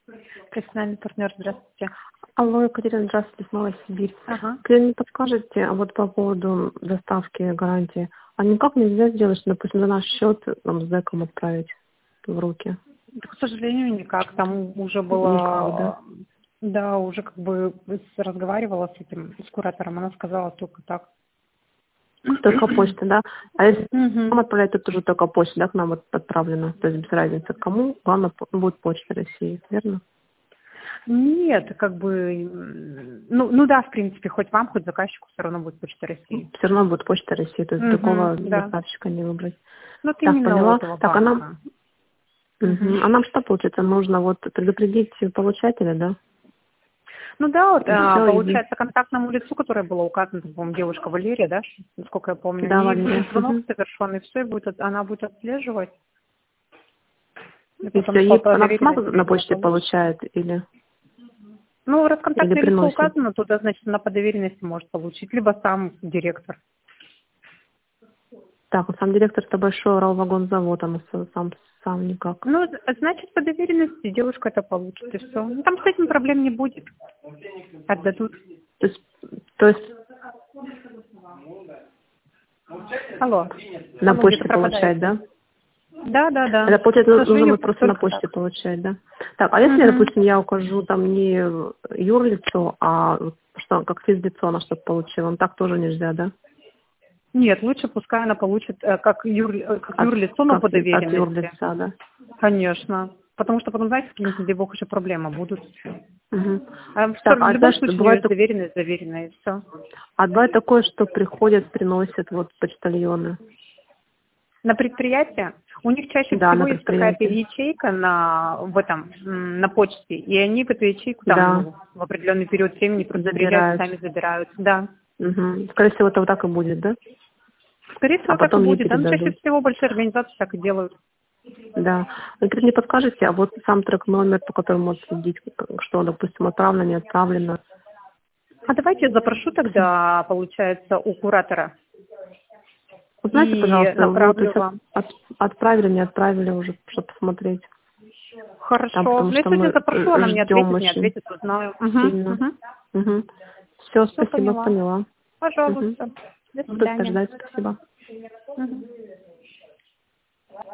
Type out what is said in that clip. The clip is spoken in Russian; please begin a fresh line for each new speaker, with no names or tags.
Профессиональный партнер, здравствуйте.
Алло, Екатерина, здравствуйте, снова Сибирь.
Ага.
Вы не подскажете, а вот по поводу доставки гарантии, а никак нельзя сделать, что, допустим, на наш счет нам с дэком отправить в руки?
Да, к сожалению, никак. Там уже
Никак,
было...
да?
Да, уже как бы разговаривала с этим, с куратором, она сказала только так.
Только почта, да? А если нам
Мгм.
отправлять, то тоже только почта, да, к нам вот отправлено? То есть без разницы кому, главное будет почта России, верно?
Нет, как бы, ну да, в принципе, хоть вам, хоть заказчику все равно будет Почта России.
Все равно будет почта России, то есть другого
Да.
доставщика не выбрать.
Вот
Так,
именно у
поняла.
этого
Так, а нам,
банка. Мгм.
а нам что получается? Нужно вот предупредить получателя, да?
Ну да, вот,
И все,
получается, контактному лицу, которое было указано, по-моему, девушка Валерия, да, насколько я помню,
да,
ей
Валерия.
будет звонок совершен, и все, она будет отслеживать, и
И
потом
все,
по
она сама
доверенности,
на
видимо,
почте
получит.
получает или
Ну, раз контактное лицо
приносит?
указано, туда, значит, она по доверенности может получить, либо сам директор.
Так, вот сам директор это большой Уралвагонзавод, она сам никак.
Ну, значит, по доверенности девушка это получит, и все. Ну, там с этим проблем не будет. Отдадут.
То есть
Алло.
на
Алло, где-то
почте получает,
пропадаете.
да?
Да.
Это
К
получается, нужно
сожалению,
будет просто на
только
почте
так.
получать, да? Так, а если,
Мгм.
допустим, я укажу там не юрлицо, а вот что, как физлицо она что-то получила, ну так тоже нельзя, да?
Нет, лучше пускай она получит как юрлицо, но по
От
доверенности.
юрлица, да?
Конечно. Потому что потом, знаете, какие-нибудь, не дай бог, еще проблемы будут.
Угу.
В
Так, а
любом
знаешь,
случае у нее
бывает,
есть доверенность, заверенная, и все.
бывает такое, что приходят, приносят вот почтальоны.
На предприятие у них чаще
Да,
всего
на
есть какая-то
предприятии.
ячейка на почте, и они в эту ячейку там,
Да,
ну, в определенный период времени просто приезжают и
забирают.
сами забирают. Да.
Угу. Скорее всего, это вот так и будет, да?
Скорее
А
всего, так и
потом ей
будет. Да, но чаще
передадут.
всего большие организации так и делают.
Да. Вы теперь не подскажете, а вот сам трек-номер, по которому можно следить, что, допустим, отправлено, не отправлено?
А давайте я запрошу тогда, получается, у куратора
Узнайте,
и
пожалуйста, вот, то
направлю
есть
вам.
отправили, не отправили уже, чтобы посмотреть. Там,
Хорошо.
потому
Ну, я
что
сегодня
мы
запрошу, она мне
ждем
ответит, не
очень
ответит, узнаю.
сильно. Угу. Все,
Все
спасибо,
поняла.
поняла. Угу.
Пожалуйста. До
Буду
свидания.
ждать, спасибо.
Мгм.